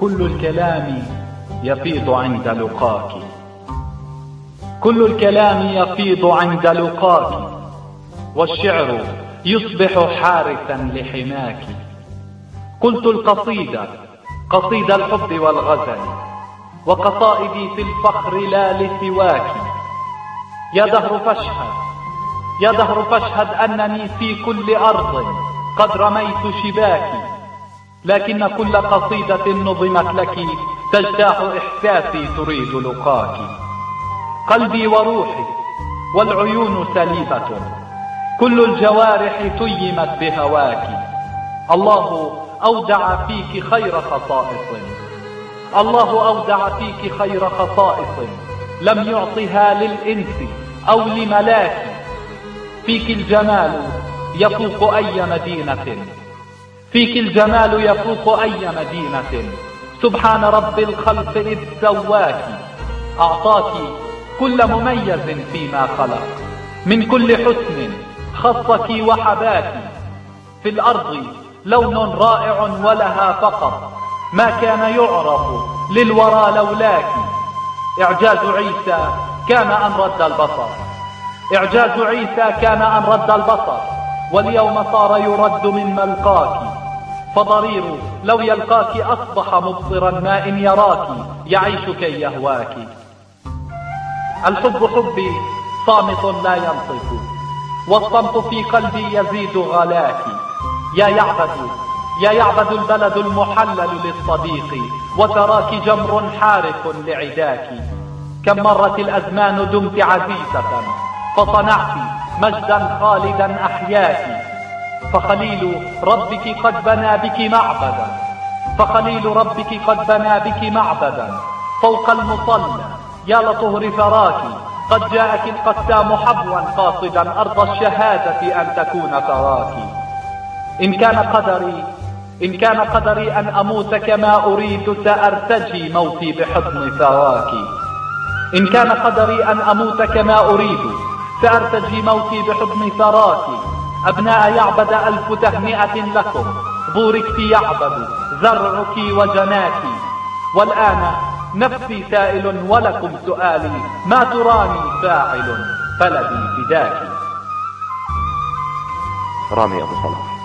كل الكلام يفيض عند لقاك، كل الكلام يفيض عند لقاك، والشعر يصبح حارسا لحماك. قلت القصيدة قصيد الحب والغزل، وقصائدي في الفخر لا لسواك. يا دهر فاشهد، يا دهر فاشهد أنني في كل أرض قد رميت شباكي، لكن كل قصيدة نظمت لك تجتاح إحساسي تريد لقاك. قلبي وروحي والعيون سليبة، كل الجوارح تيمت بهواك. الله أودع فيك خير خصائص، الله أودع فيك خير خصائص لم يعطها للإنس أو لملاك. فيك الجمال يفوق أي مدينة، فيك الجمال يفوق أي مدينة. سبحان رب الخلق إذ سواك. أعطاك كل مميز فيما خلق، من كل حسن خصك وحباك. في الأرض لون رائع ولها فقط، ما كان يعرف للورى لولاك. إعجاز عيسى كان أن رد البصر، إعجاز عيسى كان أن رد البصر، واليوم صار يرد من ملقاك. فضرير لو يلقاك أصبح مبصرا ما إن يراك يعيش كي يهواك. الحب حبي صامت لا ينطق، والصمت في قلبي يزيد غلاك. يا يعبد، يا يعبد البلد المحلل للصديق، وتراك جمر حارق لعداك. كم مرت الأزمان دمت عزيزة، فصنعت مجدا خالدا أحياك. فخليل ربك قد بنى بك معبدا، فخليل ربك قد بنى بك معبدا فوق المصلى. يا لطهر ثراك، قد جاءك القسام حبوا قاصدا أرض الشهادة أن تكون ثراك. إن كان قدري أن أموت كما أريد، سأرتجي موتي بحضن ثراك. إن كان قدري أن أموت كما أريد، سأرتجي موتي بحضن ثراك. أبناء يعبد ألف تهنئة لكم، بوركت يعبد زرعك وجناك. والآن نفسي سائل ولكم سؤالي، ما تراني فاعل فلدي فداك. رامي أبو صلاح.